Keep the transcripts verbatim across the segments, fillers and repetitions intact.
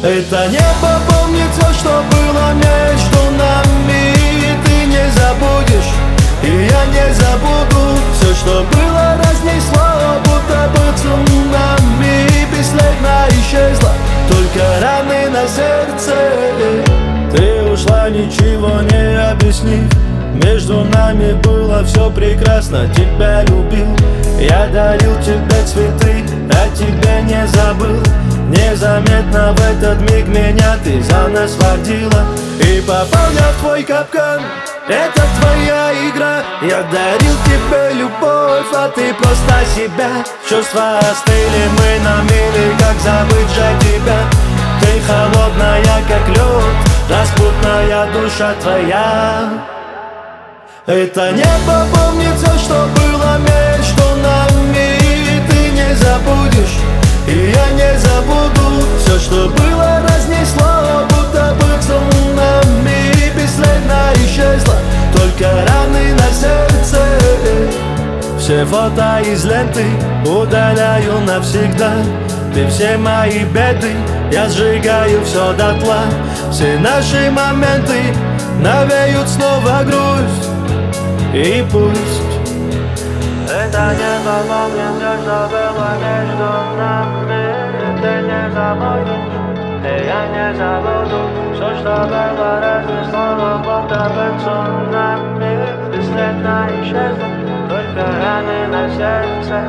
Это небо помнит все, что было между нами. Ты не забудешь, и я не забуду. Все, что было, разнесло, будто бы цунами. Бесследно исчезло, только раны на сердце. Ты ушла, ничего не объяснив. Между нами было все прекрасно, тебя любил. Я дарил тебе цветы, а тебя не забыл. Незаметно в этот миг меня ты за нас водила. И попал я в твой капкан, это твоя игра. Я дарил тебе любовь, а ты просто себя. Чувства остыли, мы на мили, как забыть же тебя. Ты холодная, как лед, распутная душа твоя. Это небо помнит все, что было между нами. Ты не забудешь, и я не забуду. Все, что было, разнесло, будто бы цунами. Бесследно исчезло, только раны на сердце. Все фото из ленты удаляю навсегда. Ты все мои беды, я сжигаю все дотла. Все наши моменты навеют снова грусть. И пусть это небо помнит все, что было между нами. Ты не забудешь, и я не забуду. Все, что было, разнесло, будто бы цунами. Бесследно исчезло, только раны на сердце.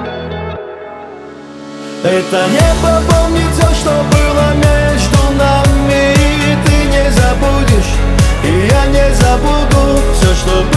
Это небо помнит все, что было между нами. Ты не забудешь, и я не забуду. Все, что